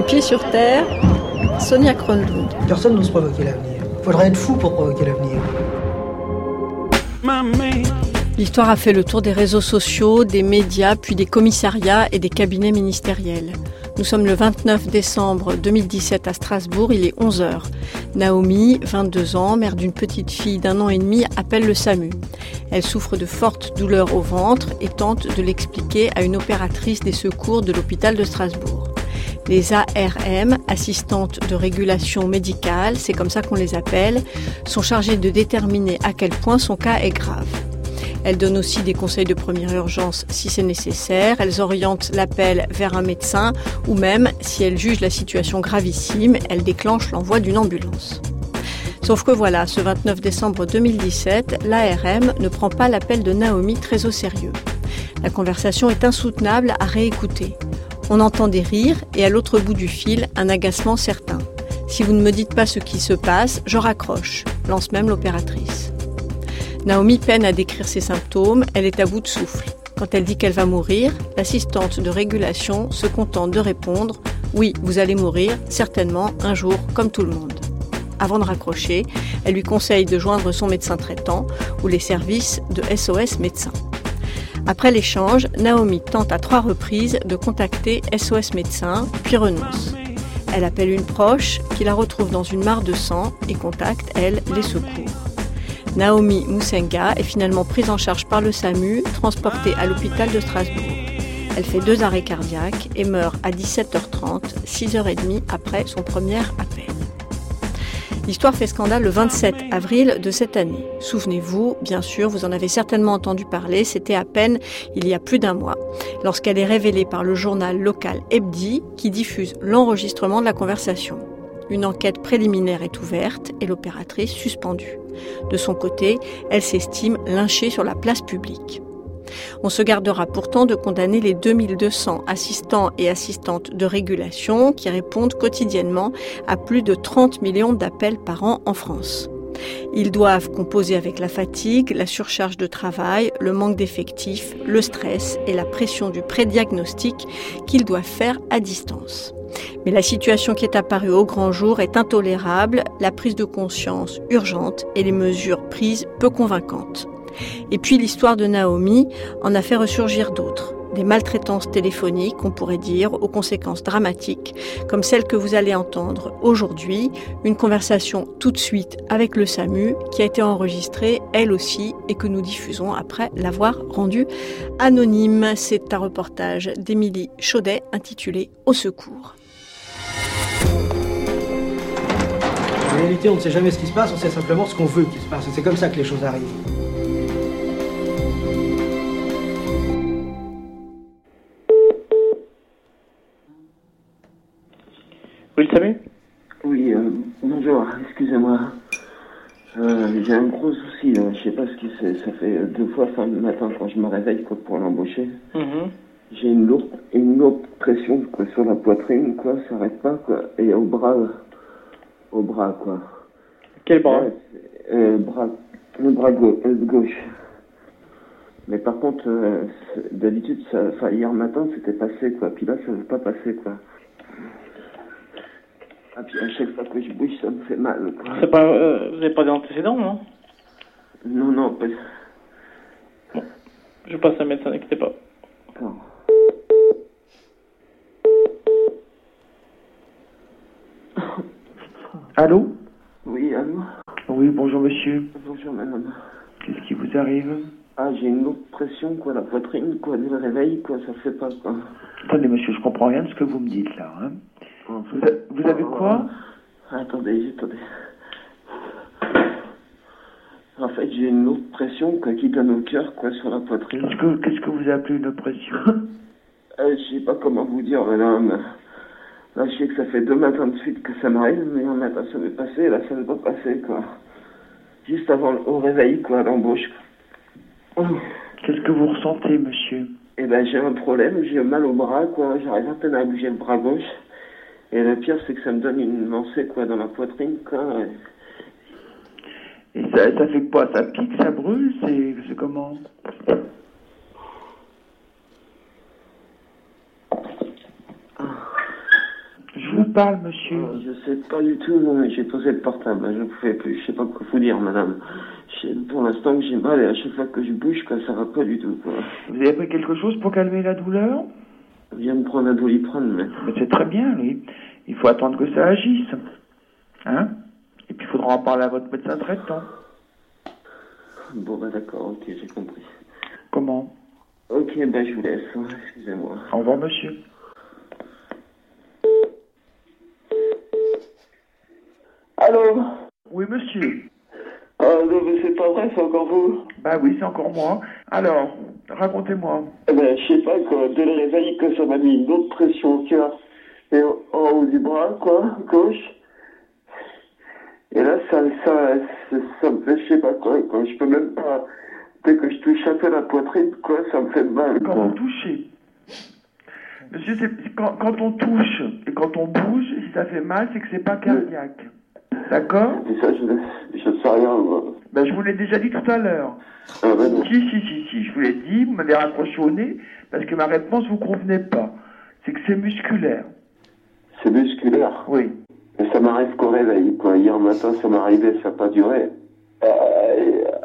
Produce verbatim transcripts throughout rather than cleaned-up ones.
Pieds sur terre, Sonia Kronlund. Personne n'ose provoquer l'avenir. Il faudrait être fou pour provoquer l'avenir. L'histoire a fait le tour des réseaux sociaux, des médias, puis des commissariats et des cabinets ministériels. Nous sommes le vingt-neuf décembre deux mille dix-sept à Strasbourg, il est onze heures. Naomi, vingt-deux ans, mère d'une petite fille d'un an et demi, appelle le SAMU. Elle souffre de fortes douleurs au ventre et tente de l'expliquer à une opératrice des secours de l'hôpital de Strasbourg. Les A R M, assistantes de régulation médicale, c'est comme ça qu'on les appelle, sont chargées de déterminer à quel point son cas est grave. Elles donnent aussi des conseils de première urgence si c'est nécessaire. Elles orientent l'appel vers un médecin ou même, si elles jugent la situation gravissime, elles déclenchent l'envoi d'une ambulance. Sauf que voilà, ce vingt-neuf décembre deux mille dix-sept, l'A R M ne prend pas l'appel de Naomi très au sérieux. La conversation est insoutenable à réécouter. On entend des rires et à l'autre bout du fil, un agacement certain. « Si vous ne me dites pas ce qui se passe, je raccroche », lance même l'opératrice. Naomi peine à décrire ses symptômes, elle est à bout de souffle. Quand elle dit qu'elle va mourir, l'assistante de régulation se contente de répondre « Oui, vous allez mourir, certainement, un jour, comme tout le monde ». Avant de raccrocher, elle lui conseille de joindre son médecin traitant ou les services de S O S Médecins. Après l'échange, Naomi tente à trois reprises de contacter S O S Médecins, puis renonce. Elle appelle une proche qui la retrouve dans une mare de sang et contacte, elle, les secours. Naomi Musenga est finalement prise en charge par le SAMU, transportée à l'hôpital de Strasbourg. Elle fait deux arrêts cardiaques et meurt à dix-sept heures trente, six heures trente après son premier appel. L'histoire fait scandale le vingt-sept avril de cette année. Souvenez-vous, bien sûr, vous en avez certainement entendu parler, c'était à peine il y a plus d'un mois, lorsqu'elle est révélée par le journal local Hebdi qui diffuse l'enregistrement de la conversation. Une enquête préliminaire est ouverte et l'opératrice suspendue. De son côté, elle s'estime lynchée sur la place publique. On se gardera pourtant de condamner les deux mille deux cents assistants et assistantes de régulation qui répondent quotidiennement à plus de trente millions d'appels par an en France. Ils doivent composer avec la fatigue, la surcharge de travail, le manque d'effectifs, le stress et la pression du prédiagnostic qu'ils doivent faire à distance. Mais la situation qui est apparue au grand jour est intolérable, la prise de conscience urgente et les mesures prises peu convaincantes. Et puis l'histoire de Naomi en a fait ressurgir d'autres. Des maltraitances téléphoniques, on pourrait dire, aux conséquences dramatiques, comme celle que vous allez entendre aujourd'hui, une conversation tout de suite avec le SAMU, qui a été enregistrée, elle aussi, et que nous diffusons après l'avoir rendue anonyme. C'est un reportage d'Émilie Chaudet intitulé « Au secours ». En réalité, on ne sait jamais ce qui se passe, on sait simplement ce qu'on veut qu'il se passe, et c'est comme ça que les choses arrivent. Oui, le SAMU ? Oui, euh, bonjour, excusez-moi. Euh, j'ai un gros souci, là. Je sais pas ce que c'est. Ça fait deux fois fin de matin quand je me réveille quoi, pour l'embaucher. Mm-hmm. J'ai une lourde, une lourde pression quoi, sur la poitrine, quoi, ça arrête pas, quoi. Et au bras, au bras, quoi. Quel bras ? Ouais, euh, bras, le bras gauche, euh, gauche. Mais par contre, euh, d'habitude, ça, enfin, hier matin, c'était passé, quoi. Puis là, ça veut pas passer, quoi. Ah, puis à chaque fois que je bouge, ça me fait mal, quoi. C'est pas, euh, vous n'avez pas d'antécédents, non ? Non, non, pas... Bon, je passe à un médecin, n'inquiétez pas. D'accord. Allô ? Oui, allô ? Oui, bonjour monsieur. Bonjour madame. Qu'est-ce qui vous arrive ? Ah, j'ai une lourde pression, quoi, la poitrine, quoi, dès le réveil, quoi, ça fait pas, quoi. Attendez monsieur, je comprends rien de ce que vous me dites là, hein. Vous, a, vous avez quoi ? Attendez, attendez. En fait, j'ai une lourde pression, quoi, qui donne au cœur, quoi, sur la poitrine. Qu'est-ce que, qu'est-ce que vous appelez une oppression ? euh, Je sais pas comment vous dire, madame. Là, je sais que ça fait deux matins de suite que ça m'arrive, mais un matin ça m'est passé, et là, ça ne va pas passer, quoi. Juste avant, au réveil, quoi, à l'embauche. Qu'est-ce que vous ressentez, monsieur ? Eh ben, j'ai un problème, j'ai mal au bras, quoi, j'arrive à peine à bouger le bras gauche. Et le pire, c'est que ça me donne une lancée, quoi, dans la poitrine, quoi. Et ça, ça fait quoi ? Ça pique, ça brûle ? C'est, c'est comment ? Je vous parle, monsieur? Euh, je sais pas du tout, non, mais j'ai posé le portable, je ne pouvais plus, je sais pas quoi vous dire, madame. Je- Pour l'instant que j'ai mal et à chaque fois que je bouge, quoi, ça va pas du tout, quoi. Vous avez pris quelque chose pour calmer la douleur? Je viens de prendre un doliprane, mais... Mais c'est très bien, oui. Il faut attendre que ça agisse. Hein? Et puis il faudra en parler à votre médecin traitant. Bon, bah d'accord, ok, j'ai compris. Comment? Ok, bah je vous laisse, hein, excusez-moi. Au revoir, monsieur. Allô? Oui, monsieur. Ah non, mais c'est pas vrai, c'est encore vous? Bah oui, c'est encore moi. Alors, racontez-moi. Eh ben, je sais pas, quoi, dès le réveil, que ça m'a mis une autre pression au cœur et en en haut du bras, quoi, gauche. Et là, ça, ça, ça, ça me fait, je sais pas quoi, quoi, je peux même pas, dès que je touche un peu la poitrine, quoi, ça me fait mal, Quand quoi. vous touchez. Monsieur, c'est quand, quand on touche et quand on bouge, si ça fait mal, c'est que c'est pas cardiaque. D'accord? Et ça, je, je sais rien, moi. Ben, je vous l'ai déjà dit tout à l'heure. Ah ben non. Si, si, si, si, je vous l'ai dit, vous m'avez raccroché au nez parce que ma réponse vous convenait pas. C'est que c'est musculaire. C'est musculaire. Oui. Mais ça m'arrive qu'au réveil, quoi. Hier matin, ça m'est arrivé, ça n'a pas duré. Euh, et, euh,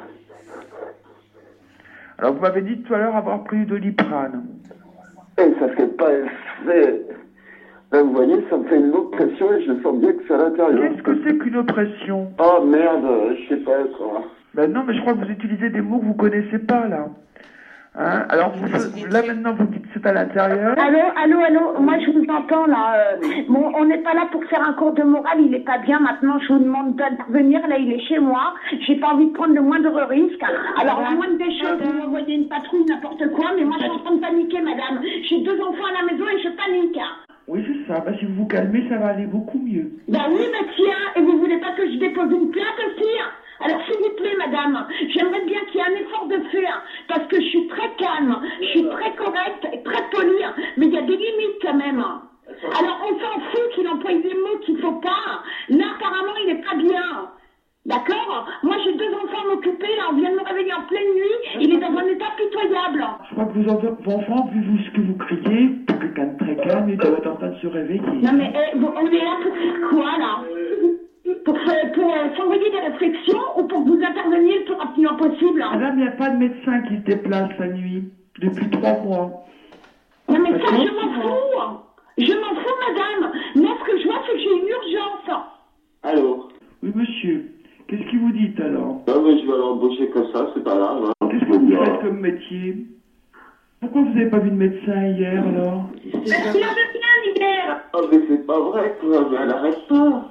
Alors, vous m'avez dit tout à l'heure avoir pris du Doliprane. et ça fait pas effet. Là, vous voyez, ça me fait une autre pression et je sens bien que c'est à l'intérieur. Qu'est-ce que c'est qu'une oppression? Oh merde, je sais pas, quoi. Ben non, mais je crois que vous utilisez des mots que vous connaissez pas, là. Hein? Alors, vous, là, maintenant, vous dites que c'est à l'intérieur. Allô, allô, allô, moi je vous entends là. euh, bon, on n'est pas là pour faire un cours de morale, il est pas bien maintenant, je vous demande d'intervenir, là il est chez moi, j'ai pas envie de prendre le moindre risque. Alors la moindre des choses, vous m'envoyez une patrouille, n'importe quoi, mais moi je suis en train de paniquer madame. J'ai deux enfants à la maison et je panique. Oui, c'est ça. Ben, si vous vous calmez, ça va aller beaucoup mieux. Ben oui, mais tiens, et vous voulez pas que je dépose une plainte aussi? Alors s'il vous plaît madame, j'aimerais bien qu'il y ait un effort de faire, parce que je suis très calme, je suis très correcte, et très polie, mais il y a des limites quand même. Alors on s'en fout qu'il emploie des mots qu'il faut pas, là apparemment il est pas bien. D'accord? Moi j'ai deux enfants à m'occuper, là on vient de me réveiller en pleine nuit, il est dans un état pitoyable. Je crois que vos enfants, vos enfants, vu vous, ce que vous criez, pour quelqu'un de très calme, ils doivent être en train de se réveiller. Non mais eh, vous- on est là pour faire quoi là? Pour, faire- pour euh, s'envoyer des réflexions ou pour que vous interveniez le plus rapidement possible? Madame, il n'y a pas de médecin qui se déplace la nuit, depuis trois mois. Non mais ça D'accord. je m'en fous. Je m'en fous madame. Moi ce que je vois c'est que j'ai une urgence. Allô? Oui, monsieur. Qu'est-ce qu'il vous dit, alors? Non, mais je vais l'embaucher comme ça, c'est pas grave, hein. Qu'est-ce que vous faites comme métier? Pourquoi vous n'avez pas vu de médecin hier, alors? Parce qu'il avait bien hier. Oh, mais c'est pas vrai, quoi, mais elle arrête pas.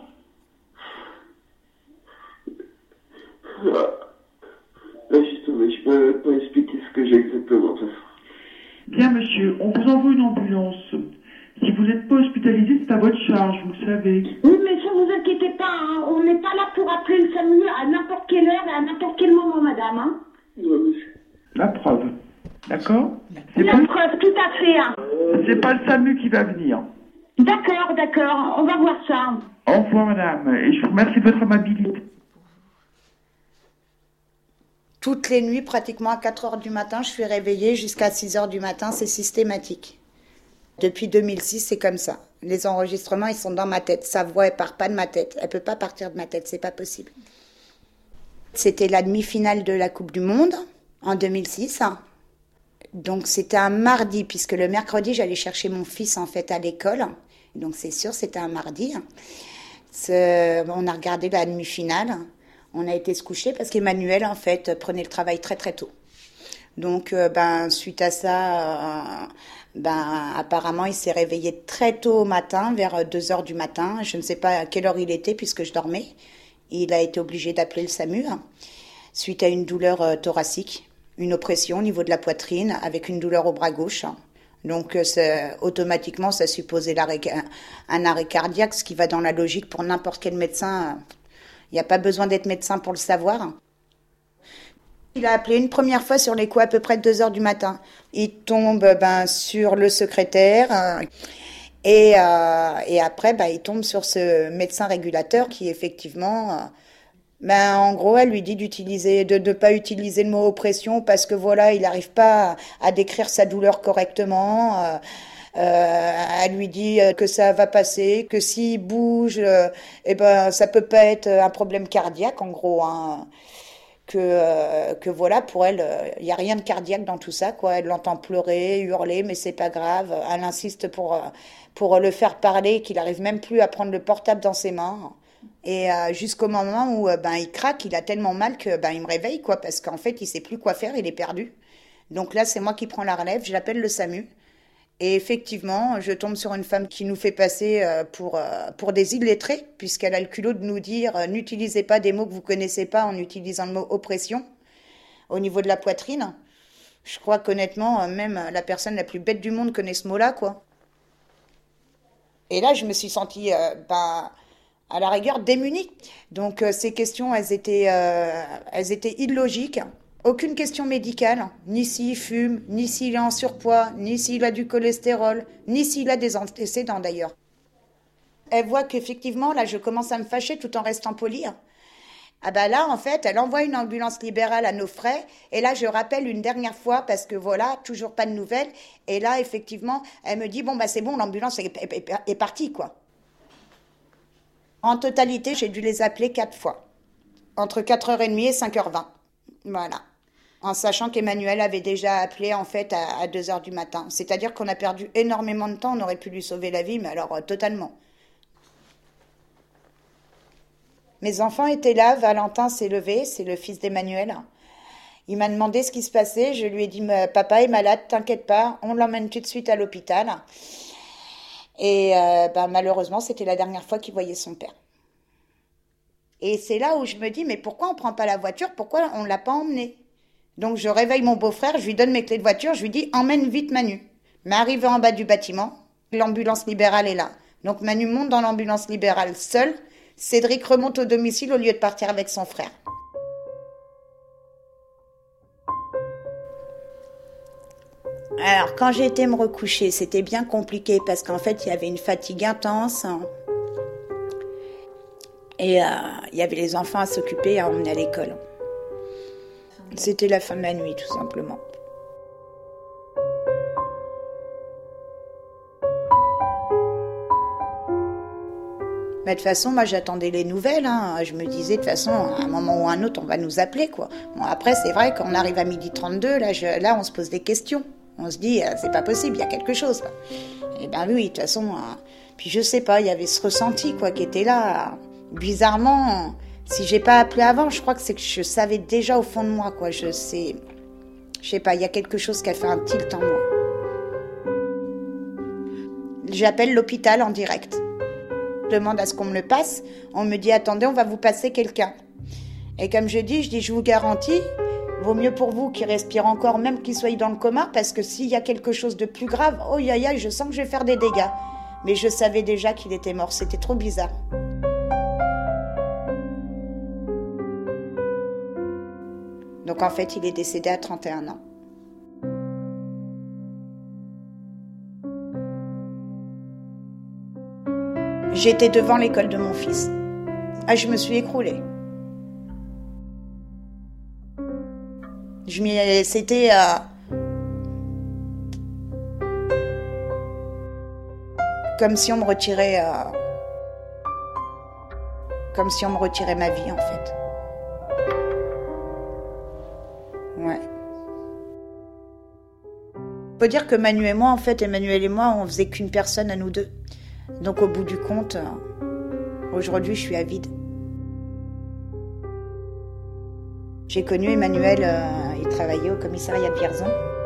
Là, justement, je peux pas expliquer ce que j'ai exactement. Bien, monsieur, on vous envoie une ambulance. Si vous n'êtes pas hospitalisé, c'est à votre charge, vous le savez. Oui mais ça vous inquiétez pas, hein. On n'est pas là pour appeler le SAMU à n'importe quelle heure et à n'importe quel moment madame. Hein. Ouais, monsieur. La preuve. D'accord? C'est La pas, preuve, tout à fait. Hein. c'est pas le SAMU qui va venir. D'accord, d'accord, on va voir ça. Au revoir, madame, et je vous remercie de votre amabilité. Toutes les nuits, pratiquement à quatre heures du matin, je suis réveillée jusqu'à six heures du matin, c'est systématique. Depuis deux mille six, c'est comme ça. Les enregistrements, ils sont dans ma tête. Sa voix, elle part pas de ma tête. Elle peut pas partir de ma tête, c'est pas possible. C'était la demi-finale de la Coupe du Monde, en deux mille six. Donc c'était un mardi, puisque le mercredi, j'allais chercher mon fils, en fait, à l'école. Donc c'est sûr, c'était un mardi. C'est- On a regardé la demi-finale. On a été se coucher parce qu'Emmanuel, en fait, prenait le travail très très tôt. Donc, euh, ben, suite à ça, euh, ben, apparemment, il s'est réveillé très tôt au matin, vers deux heures du matin. Je ne sais pas à quelle heure il était puisque je dormais. Il a été obligé d'appeler le SAMU hein, suite à une douleur euh, thoracique, une oppression au niveau de la poitrine avec une douleur au bras gauche. Donc, euh, c'est- automatiquement, ça supposait l'arrêt, un, un arrêt cardiaque, ce qui va dans la logique pour n'importe quel médecin. Il n'y a pas besoin d'être médecin pour le savoir. Il a appelé une première fois sur les coups à peu près de deux heures du matin. Il tombe ben, sur le secrétaire euh, et, euh, et après ben, il tombe sur ce médecin régulateur qui effectivement, euh, ben, en gros, elle lui dit d'utiliser, de ne pas utiliser le mot oppression parce que voilà, il n'arrive pas à, à décrire sa douleur correctement. Euh, Euh, elle lui dit que ça va passer, que s'il bouge, euh, eh ben ça peut pas être un problème cardiaque en gros. Hein. Que, euh, que voilà, pour elle, il euh, y a rien de cardiaque dans tout ça, quoi. Elle l'entend pleurer, hurler, mais c'est pas grave. Elle insiste pour, euh, pour le faire parler, qu'il arrive même plus à prendre le portable dans ses mains. Et euh, jusqu'au moment où euh, ben, il craque, il a tellement mal que ben, il me réveille, quoi, parce qu'en fait, il sait plus quoi faire, il est perdu. Donc là, c'est moi qui prends la relève, je l'appelle le SAMU. Et effectivement, je tombe sur une femme qui nous fait passer pour, pour des illettrés, puisqu'elle a le culot de nous dire « N'utilisez pas des mots que vous connaissez pas en utilisant le mot oppression au niveau de la poitrine ». Je crois qu'honnêtement, même la personne la plus bête du monde connaît ce mot-là, quoi. Et là, je me suis sentie, euh, bah, à la rigueur, démunie. Donc, euh, ces questions, elles étaient, euh, elles étaient illogiques. Aucune question médicale, ni s'il fume, ni s'il est en surpoids, ni s'il a du cholestérol, ni s'il a des antécédents d'ailleurs. Elle voit qu'effectivement, là, je commence à me fâcher tout en restant polie. Ah bah là, en fait, elle envoie une ambulance libérale à nos frais. Et là, je rappelle une dernière fois parce que voilà, toujours pas de nouvelles. Et là, effectivement, elle me dit, bon, bah c'est bon, l'ambulance est, est, est, est partie, quoi. En totalité, j'ai dû les appeler quatre fois. Entre quatre heures trente et cinq heures vingt. Voilà. En sachant qu'Emmanuel avait déjà appelé en fait à, à deux heures du matin. C'est-à-dire qu'on a perdu énormément de temps, on aurait pu lui sauver la vie, mais alors euh, totalement. Mes enfants étaient là, Valentin s'est levé, c'est le fils d'Emmanuel. Il m'a demandé ce qui se passait, je lui ai dit « Papa est malade, t'inquiète pas, on l'emmène tout de suite à l'hôpital ». Et euh, ben, malheureusement, c'était la dernière fois qu'il voyait son père. Et c'est là où je me dis « Mais pourquoi on prend pas la voiture, pourquoi on l'a pas emmené ?» Donc je réveille mon beau-frère, je lui donne mes clés de voiture, je lui dis « Emmène vite Manu ». Mais arrivé en bas du bâtiment, l'ambulance libérale est là. Donc Manu monte dans l'ambulance libérale seul. Cédric remonte au domicile au lieu de partir avec son frère. Alors quand j'ai été me recoucher, c'était bien compliqué parce qu'en fait il y avait une fatigue intense. Et euh, il y avait les enfants à s'occuper et à emmener à l'école. C'était la fin de la nuit, tout simplement. Mais de toute façon, moi, j'attendais les nouvelles. Hein. Je me disais, de toute façon, à un moment ou à un autre, on va nous appeler, quoi. Bon, après, c'est vrai, quand on arrive à midi trente-deux, là, je, là, on se pose des questions. On se dit, c'est pas possible, il y a quelque chose, là. Et ben oui, de toute façon... Hein. Puis je sais pas, il y avait ce ressenti, quoi, qui était là. Bizarrement... Si j'ai pas appelé avant, je crois que c'est que je savais déjà au fond de moi, quoi. Je sais, je sais pas, il y a quelque chose qui a fait un tilt en moi. J'appelle l'hôpital en direct. Je demande à ce qu'on me le passe. On me dit, attendez, on va vous passer quelqu'un. Et comme je dis, je dis, je vous garantis, vaut mieux pour vous qu'il respire encore, même qu'il soit dans le coma, parce que s'il y a quelque chose de plus grave, oh ya ya, je sens que je vais faire des dégâts. Mais je savais déjà qu'il était mort, c'était trop bizarre. Donc en fait, il est décédé à trente et un ans. J'étais devant l'école de mon fils. Ah, je me suis écroulée. Je m'y... C'était... Euh... Comme si on me retirait... Euh... Comme si on me retirait ma vie, en fait. Ouais. Faut dire que Manu et moi, en fait, Emmanuel et moi, on faisait qu'une personne à nous deux. Donc au bout du compte, aujourd'hui, je suis à vide. J'ai connu Emmanuel, euh, il travaillait au commissariat de Vierzon.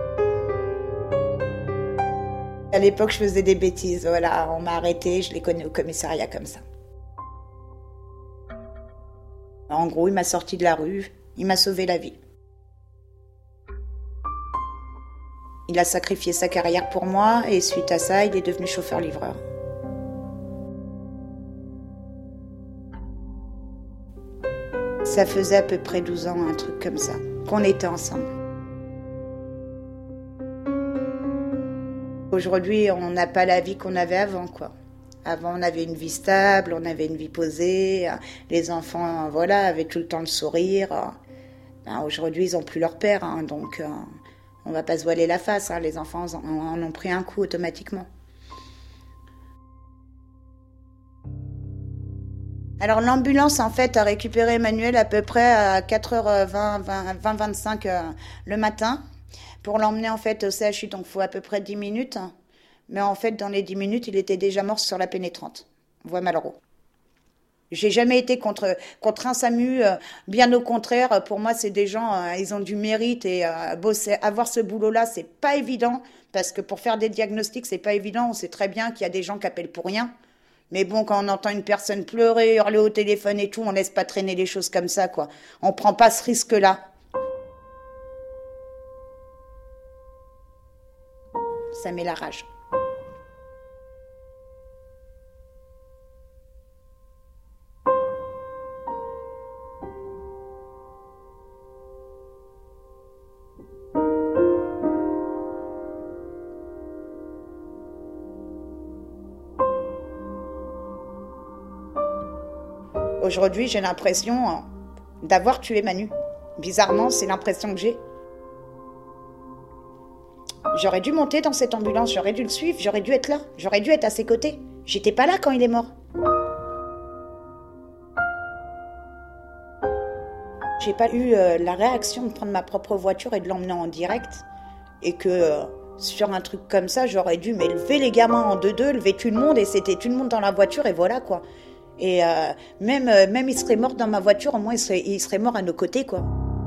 À l'époque, je faisais des bêtises, voilà, on m'a arrêtée, je l'ai connu au commissariat comme ça. En gros, il m'a sorti de la rue, il m'a sauvé la vie. Il a sacrifié sa carrière pour moi et suite à ça, il est devenu chauffeur-livreur. Ça faisait à peu près douze ans, un truc comme ça, qu'on était ensemble. Aujourd'hui, on n'a pas la vie qu'on avait avant, quoi. Avant, on avait une vie stable, on avait une vie posée, les enfants, voilà, avaient tout le temps le sourire. Ben, aujourd'hui, ils n'ont plus leur père, hein, donc... On va pas se voiler la face, hein, les enfants en ont pris un coup automatiquement. Alors l'ambulance en fait a récupéré Emmanuel à peu près à quatre heures vingt, vingt, vingt-cinq euh, le matin pour l'emmener en fait au C H U, donc il faut à peu près dix minutes. Mais en fait dans les dix minutes il était déjà mort sur la pénétrante, voie Malraux. J'ai jamais été contre, contre un SAMU, euh, bien au contraire, pour moi c'est des gens, euh, ils ont du mérite et euh, bosser, avoir ce boulot-là c'est pas évident, parce que pour faire des diagnostics c'est pas évident, on sait très bien qu'il y a des gens qui appellent pour rien. Mais bon, quand on entend une personne pleurer, hurler au téléphone et tout, on laisse pas traîner les choses comme ça, quoi. On prend pas ce risque-là. Ça met la rage. Aujourd'hui, j'ai l'impression d'avoir tué Manu. Bizarrement, c'est l'impression que j'ai. J'aurais dû monter dans cette ambulance, j'aurais dû le suivre, j'aurais dû être là, j'aurais dû être à ses côtés. J'étais pas là quand il est mort. J'ai pas eu euh, la réaction de prendre ma propre voiture et de l'emmener en direct. Et que euh, sur un truc comme ça, j'aurais dû mais lever les gamins en deux-deux, lever tout le monde et c'était tout le monde dans la voiture et voilà quoi. Et euh, même, euh, même il serait mort dans ma voiture, au moins il serait, il serait mort à nos côtés, quoi.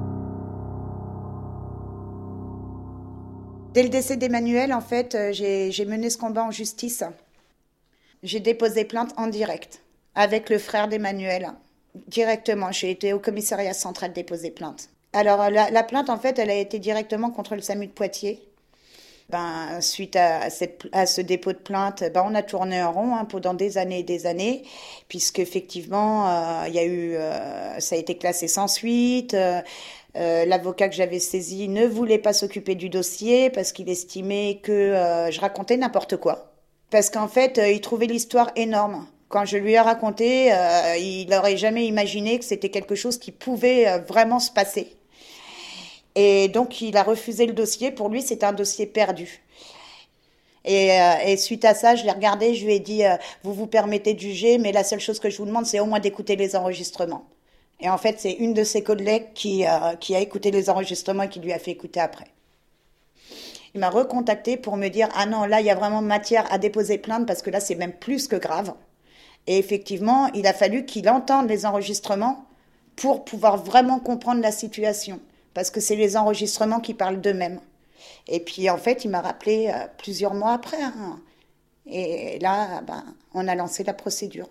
Dès le décès d'Emmanuel, en fait, euh, j'ai, j'ai mené ce combat en justice. J'ai déposé plainte en direct, avec le frère d'Emmanuel. Directement, j'ai été au commissariat central déposer plainte. Alors, la, la plainte, en fait, elle a été directement contre le SAMU de Poitiers. Ben, suite à, cette, à ce dépôt de plainte, ben, on a tourné en rond hein, pendant des années et des années, puisqu'effectivement, euh, il y a eu, euh, ça a été classé sans suite. Euh, euh, l'avocat que j'avais saisi ne voulait pas s'occuper du dossier parce qu'il estimait que euh, je racontais n'importe quoi. Parce qu'en fait, euh, il trouvait l'histoire énorme. Quand je lui ai raconté, euh, il n'aurait jamais imaginé que c'était quelque chose qui pouvait euh, vraiment se passer. Et donc, il a refusé le dossier. Pour lui, c'était un dossier perdu. Et, euh, et suite à ça, je l'ai regardé, je lui ai dit euh, « Vous vous permettez de juger, mais la seule chose que je vous demande, c'est au moins d'écouter les enregistrements. » Et en fait, c'est une de ses collègues qui, euh, qui a écouté les enregistrements et qui lui a fait écouter après. Il m'a recontacté pour me dire « Ah non, là, il y a vraiment matière à déposer plainte parce que là, c'est même plus que grave. » Et effectivement, il a fallu qu'il entende les enregistrements pour pouvoir vraiment comprendre la situation. Parce que c'est les enregistrements qui parlent d'eux-mêmes. Et puis, en fait, il m'a rappelé euh, plusieurs mois après. Hein. Et là, ben, on a lancé la procédure.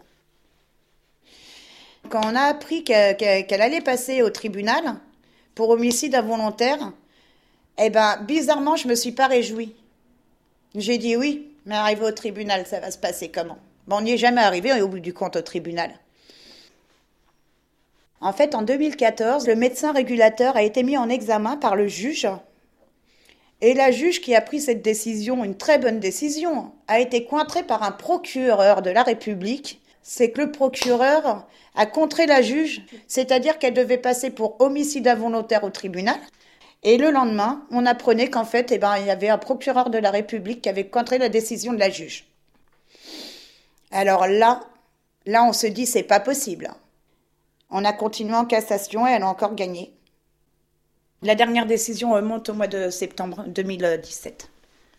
Quand on a appris qu'elle, qu'elle allait passer au tribunal pour homicide involontaire, eh ben, bizarrement, je me suis pas réjouie. J'ai dit oui, mais arrivé au tribunal, ça va se passer comment? Bon, on n'y est jamais arrivé, au bout du compte, au tribunal. En fait, en deux mille quatorze, le médecin régulateur a été mis en examen par le juge. Et la juge qui a pris cette décision, une très bonne décision, a été contrée par un procureur de la République. C'est que le procureur a contré la juge, c'est-à-dire qu'elle devait passer pour homicide involontaire au tribunal. Et le lendemain, on apprenait qu'en fait, eh ben, il y avait un procureur de la République qui avait contré la décision de la juge. Alors là, là, on se dit, c'est pas possible. On a continué en cassation et elle a encore gagné. La dernière décision remonte au mois de septembre deux mille dix-sept.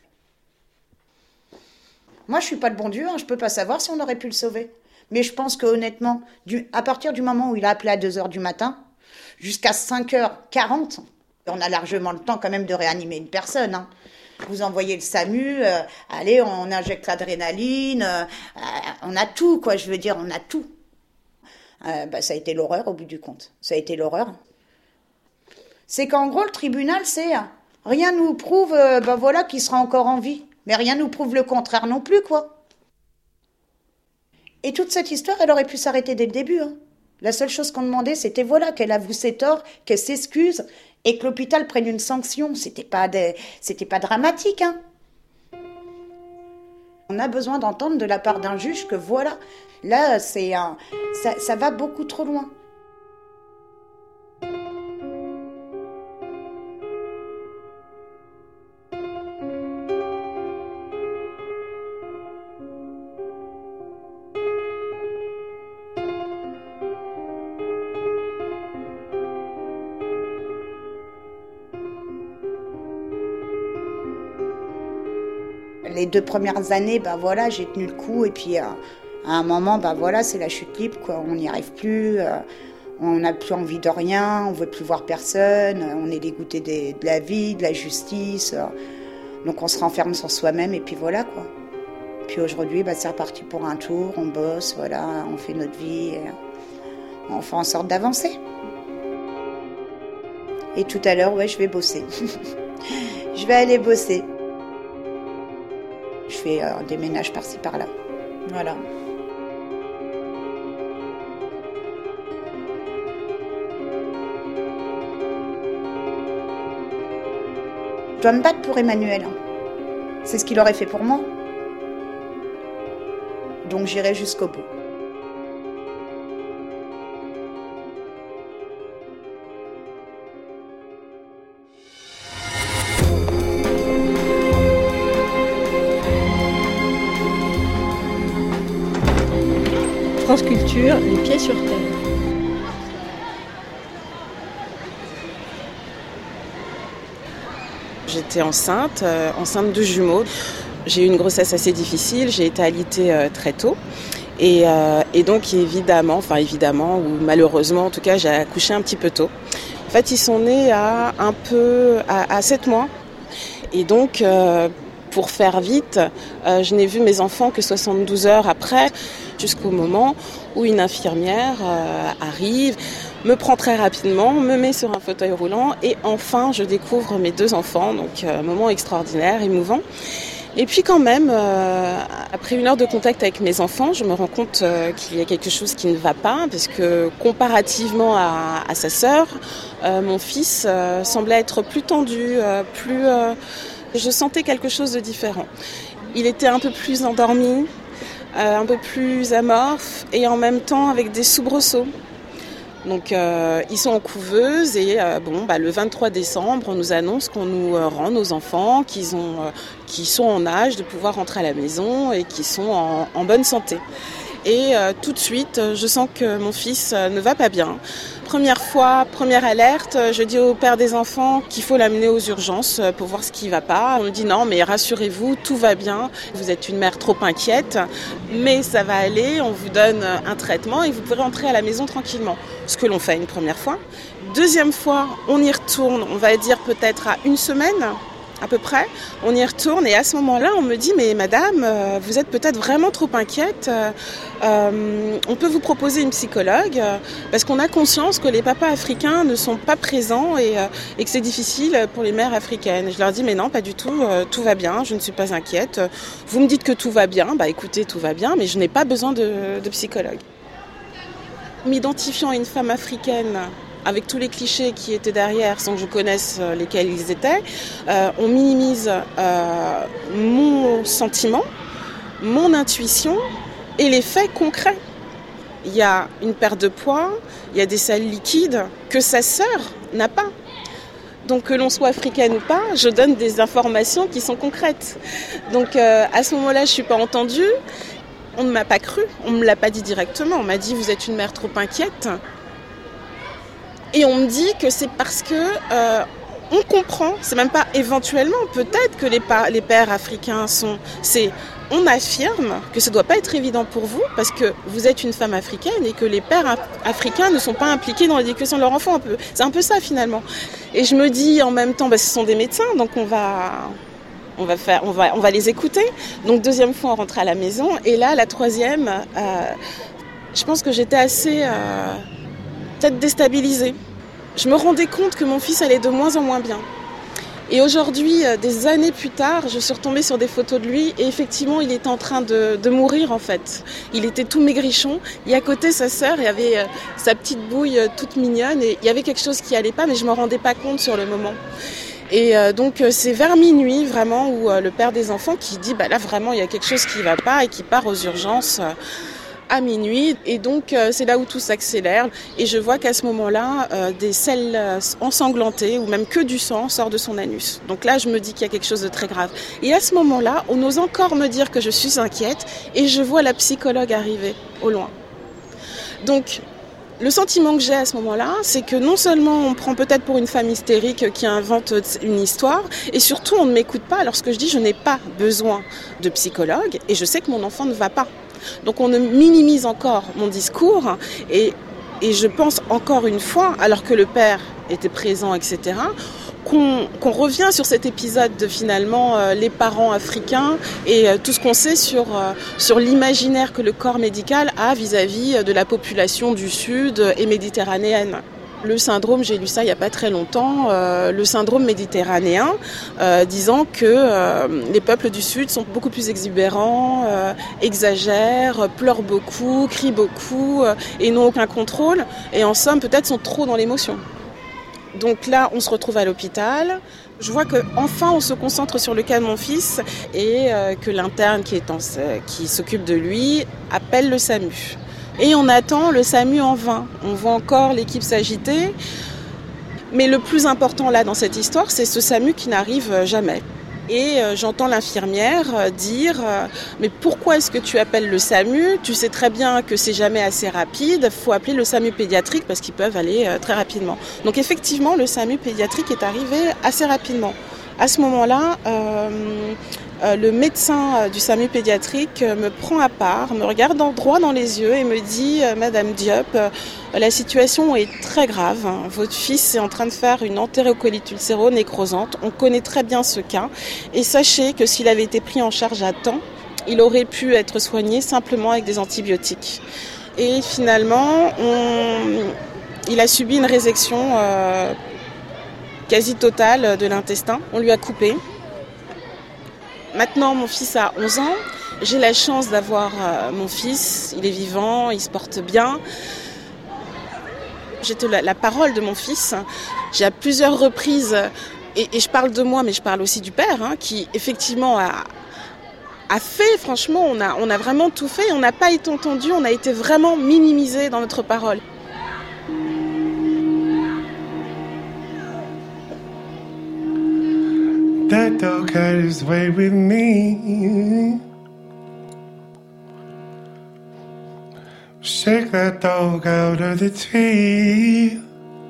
Moi, je suis pas de bon Dieu, hein, je peux pas savoir si on aurait pu le sauver. Mais je pense que honnêtement, du, à partir du moment où il a appelé à deux heures du matin, jusqu'à cinq heures quarante, on a largement le temps quand même de réanimer une personne. Hein. Vous envoyez le SAMU, euh, allez, on injecte l'adrénaline, euh, on a tout, quoi, je veux dire, on a tout. Euh, bah, ça a été l'horreur au bout du compte. Ça a été l'horreur. C'est qu'en gros, le tribunal, c'est rien nous prouve euh, bah, voilà, qu'il sera encore en vie. Mais rien nous prouve le contraire non plus, quoi. Et toute cette histoire, elle aurait pu s'arrêter dès le début. Hein. La seule chose qu'on demandait, c'était voilà, qu'elle avoue ses torts, qu'elle s'excuse et que l'hôpital prenne une sanction. C'était pas, des... c'était pas dramatique, hein. On a besoin d'entendre de la part d'un juge que voilà, là, c'est un... ça, ça va beaucoup trop loin. Les deux premières années, bah voilà, j'ai tenu le coup et puis euh, à un moment, bah voilà, c'est la chute libre, quoi. On n'y arrive plus, euh, on n'a plus envie de rien, on veut plus voir personne, on est dégoûté de, de la vie, de la justice. Euh, donc on se renferme sur soi-même et puis voilà, quoi. Puis aujourd'hui, bah, c'est reparti pour un tour, on bosse, voilà, on fait notre vie, et on fait en sorte d'avancer. Et tout à l'heure, ouais, je vais bosser. Je vais aller bosser. Je fais euh, des ménages par-ci par-là. Voilà. Je dois me battre pour Emmanuel. C'est ce qu'il aurait fait pour moi. Donc j'irai jusqu'au bout. France Culture, les pieds sur terre. J'étais enceinte, euh, enceinte de jumeaux. J'ai eu une grossesse assez difficile, j'ai été alitée euh, très tôt. Et, euh, et donc évidemment, enfin évidemment, ou malheureusement en tout cas, j'ai accouché un petit peu tôt. En fait, ils sont nés à un peu à, à sept mois. Et donc, euh, pour faire vite, euh, je n'ai vu mes enfants que soixante-douze heures après, jusqu'au moment où une infirmière euh, arrive, me prend très rapidement, me met sur un fauteuil roulant et enfin je découvre mes deux enfants, donc un euh, moment extraordinaire, émouvant. Et puis quand même, euh, après une heure de contact avec mes enfants, je me rends compte euh, qu'il y a quelque chose qui ne va pas, parce que comparativement à, à sa sœur, euh, mon fils euh, semblait être plus tendu, euh, plus, euh, je sentais quelque chose de différent. Il était un peu plus endormi, euh, un peu plus amorphe et en même temps avec des soubresauts. Donc euh, ils sont en couveuse et euh, bon bah le vingt-trois décembre on nous annonce qu'on nous euh, rend nos enfants, qu'ils ont euh, qui sont en âge de pouvoir rentrer à la maison et qui sont en, en bonne santé. Et euh, tout de suite je sens que mon fils euh, ne va pas bien. Première fois, première alerte, je dis au père des enfants qu'il faut l'amener aux urgences pour voir ce qui ne va pas. On me dit non mais rassurez-vous, tout va bien, vous êtes une mère trop inquiète, mais ça va aller, on vous donne un traitement et vous pourrez rentrer à la maison tranquillement. Ce que l'on fait une première fois. Deuxième fois, on y retourne, on va dire peut-être à une semaine à peu près, on y retourne et à ce moment-là, on me dit « mais madame, euh, vous êtes peut-être vraiment trop inquiète, euh, euh, on peut vous proposer une psychologue euh, parce qu'on a conscience que les papas africains ne sont pas présents et, euh, et que c'est difficile pour les mères africaines. » Et je leur dis « mais non, pas du tout, euh, tout va bien, je ne suis pas inquiète. Vous me dites que tout va bien, bah écoutez, tout va bien, mais je n'ai pas besoin de, de psychologue. » M'identifiant à une femme africaine, avec tous les clichés qui étaient derrière, sans que je connaisse lesquels ils étaient, euh, on minimise euh, mon sentiment, mon intuition et les faits concrets. Il y a une perte de poids, il y a des selles liquides que sa sœur n'a pas. Donc que l'on soit africaine ou pas, je donne des informations qui sont concrètes. Donc euh, à ce moment-là, je ne suis pas entendue. On ne m'a pas cru, on ne me l'a pas dit directement. On m'a dit « vous êtes une mère trop inquiète ». Et on me dit que c'est parce que euh, on comprend, c'est même pas éventuellement, peut-être que les, pa- les pères africains sont... C'est, on affirme que ça doit pas être évident pour vous parce que vous êtes une femme africaine et que les pères af- africains ne sont pas impliqués dans l'éducation de leurs enfants. Un peu. C'est un peu ça finalement. Et je me dis en même temps, bah, ce sont des médecins, donc on va... On va, faire, on, va, on va les écouter. Donc deuxième fois, on rentre à la maison. Et là, la troisième, euh, je pense que j'étais assez euh, peut-être déstabilisée. Je me rendais compte que mon fils allait de moins en moins bien. Et aujourd'hui, des années plus tard, je suis retombée sur des photos de lui et effectivement, il était en train de, de mourir en fait. Il était tout maigrichon. Et à côté, sa sœur, il y avait euh, sa petite bouille euh, toute mignonne et il y avait quelque chose qui allait pas, mais je me rendais pas compte sur le moment. Et euh, donc euh, c'est vers minuit vraiment où euh, le père des enfants qui dit bah là vraiment il y a quelque chose qui va pas et qui part aux urgences euh, à minuit. Et donc euh, c'est là où tout s'accélère et je vois qu'à ce moment-là euh, des selles euh, ensanglantées ou même que du sang sort de son anus. Donc là je me dis qu'il y a quelque chose de très grave. Et à ce moment-là on ose encore me dire que je suis inquiète et je vois la psychologue arriver au loin. Donc Le sentiment que j'ai à ce moment-là, c'est que non seulement on prend peut-être pour une femme hystérique qui invente une histoire, et surtout on ne m'écoute pas lorsque je dis je n'ai pas besoin de psychologue et je sais que mon enfant ne va pas. Donc on minimise encore mon discours et, et je pense encore une fois, alors que le père était présent, et cetera, qu'on, qu'on revient sur cet épisode de finalement euh, les parents africains et euh, tout ce qu'on sait sur, euh, sur l'imaginaire que le corps médical a vis-à-vis de la population du Sud et méditerranéenne. Le syndrome, j'ai lu ça il n'y a pas très longtemps, euh, le syndrome méditerranéen, euh, disant que euh, les peuples du Sud sont beaucoup plus exubérants, euh, exagèrent, pleurent beaucoup, crient beaucoup euh, et n'ont aucun contrôle et en somme peut-être sont trop dans l'émotion. Donc là, on se retrouve à l'hôpital. Je vois qu'enfin, on se concentre sur le cas de mon fils et euh, que l'interne qui, est en, qui s'occupe de lui appelle le SAMU. Et on attend le SAMU en vain. On voit encore l'équipe s'agiter. Mais le plus important là dans cette histoire, c'est ce SAMU qui n'arrive jamais. Et euh, j'entends l'infirmière euh, dire euh, « Mais pourquoi est-ce que tu appelles le SAMU ? Tu sais très bien que c'est jamais assez rapide, il faut appeler le SAMU pédiatrique parce qu'ils peuvent aller euh, très rapidement. » Donc effectivement, le SAMU pédiatrique est arrivé assez rapidement. À ce moment-là, euh, euh, le médecin du SAMU pédiatrique me prend à part, me regarde droit dans les yeux et me dit euh, « Madame Diop, euh, la situation est très grave. Votre fils est en train de faire une entérocolite ulcéro-nécrosante. On connaît très bien ce cas. Et sachez que s'il avait été pris en charge à temps, il aurait pu être soigné simplement avec des antibiotiques. » Et finalement, on... il a subi une résection euh, quasi totale de l'intestin. On lui a coupé. Maintenant, mon fils a onze ans. J'ai la chance d'avoir euh, mon fils. Il est vivant, il se porte bien. J'ai la, la parole de mon fils. J'ai à plusieurs reprises, et, et je parle de moi, mais je parle aussi du père, hein, qui effectivement a, a fait, franchement, on a, on a vraiment tout fait. On n'a pas été entendu, on a été vraiment minimisé dans notre parole. That dog had his way with me. Shake that dog out of the tree.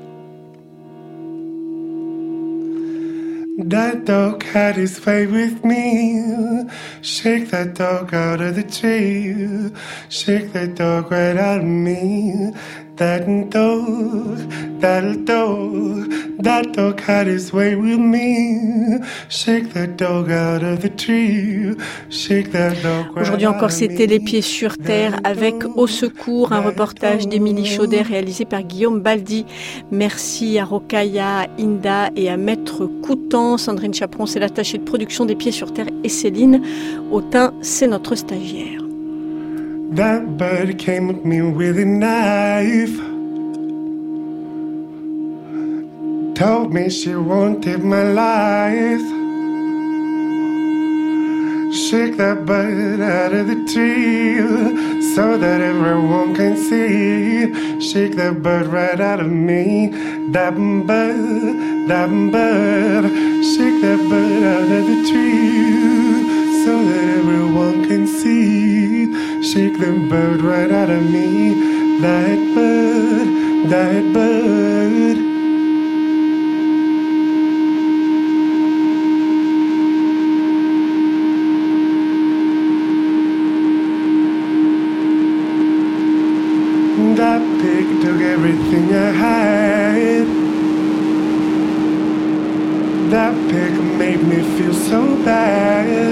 That dog had his way with me. Shake that dog out of the tree. Shake that dog right out of me. That dog, that dog, that dog had his way with me. Shake that dog out of the tree. Shake that dog right. Aujourd'hui encore, c'était Les Pieds sur Terre avec Au Secours, un reportage d'Émilie Chaudet réalisé par Guillaume Baldi. Merci à Rokhaya, Inda et à Maître Coutan. Sandrine Chaperon, c'est l'attachée de production des Pieds sur Terre, et Céline Autain, c'est notre stagiaire. That bird came at me with a knife. Told me she wanted my life. Shake that bird out of the tree so that everyone can see. Shake that bird right out of me. That bird, that bird. Shake that bird out of the tree so that everyone can see. Shake the bird right out of me. That bird, that bird. That pig took everything I had. That pig made me feel so bad.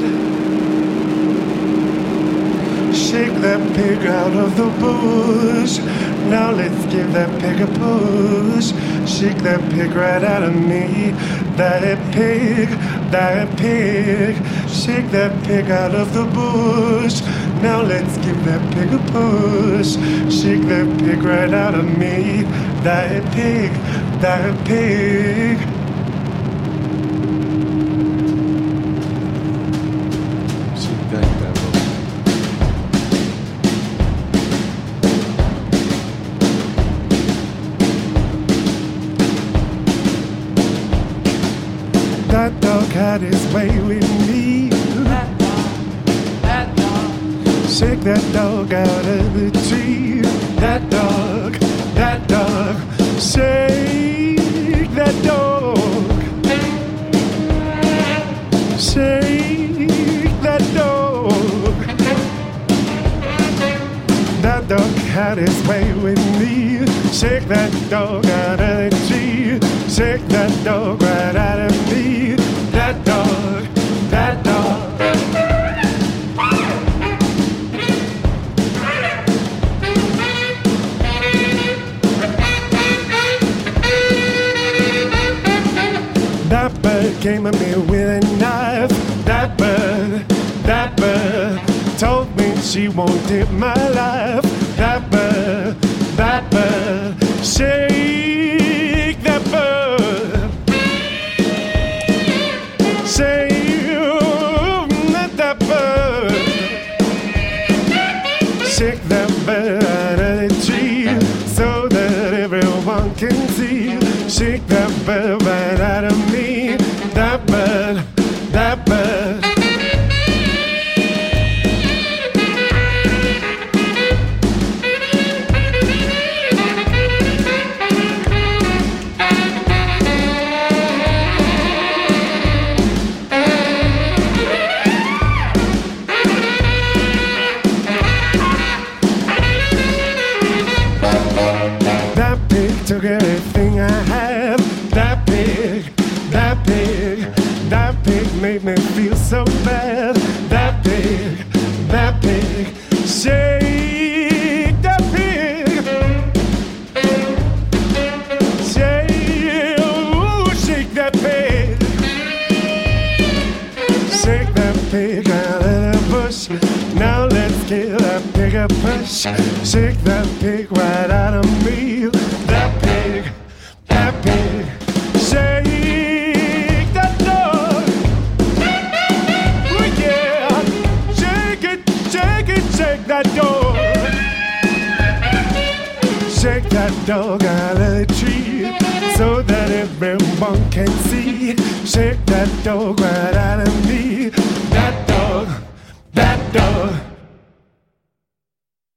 Shake that pig out of the bush. Now let's give that pig a push. Shake that pig right out of me. That pig, that pig. Shake that pig out of the bush. Now let's give that pig a push. Shake that pig right out of me. That pig, that pig. That dog had his way with me. That dog, that dog. Shake that dog out of the tree. That dog, that dog. Shake that dog. Shake that dog. That dog had his way with me. Shake that dog out of the tree. Shake that dog right out of me. That dog, that dog. That bird came at me with a knife. That bird, that bird told me she wanted my life. That bird, that bird, shake that bird. Shake that bird. Shake that bird out of the tree so that everyone can see. Shake that bird right out of me. That bird, that bird. That pig took everything I have. That pig, that pig, that pig made me feel so bad. That pig, that pig, shake that pig. Shake, ooh, shake that pig. Shake that pig out of the bush. Now let's give that pig a push. Shake that pig right out of me. That pig, that pig, shake that dog. Oh yeah, shake it, shake it, shake that dog. Shake that dog out of the tree so that everyone can see. Shake that dog right out of me. That dog, that dog.